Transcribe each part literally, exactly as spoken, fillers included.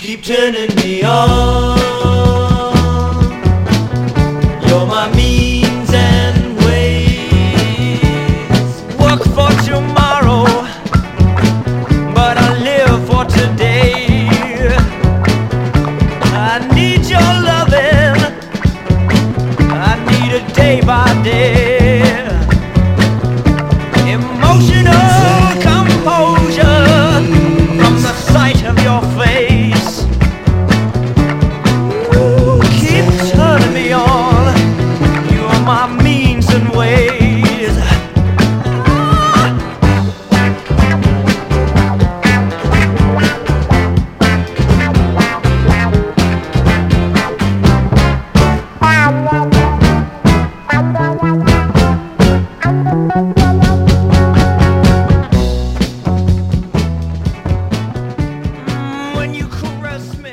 keep turning me on. You're my means and ways. Work for tomorrow, but I live for today. I need your loving, I need it day by day. Emotional composure from the sight of your face. Ooh, keep turning me on. You are my means and ways. When you caress me,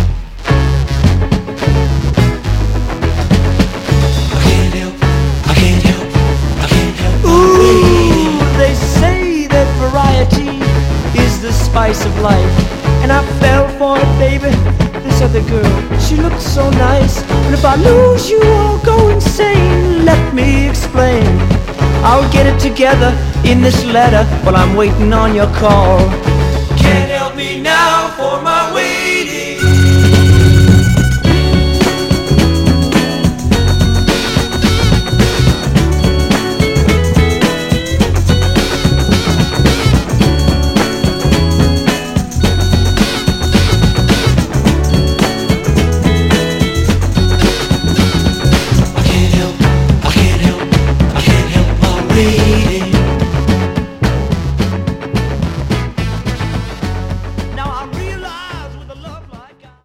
I can't help, I can't help, I can't help. Ooh, they say that variety is the spice of life, and I fell for it, baby. This other girl, she looks so nice, but if I lose you, I'll go insane. Let me explain. I'll get it together in this letter while I'm waiting on your call. Can't help me now, for my way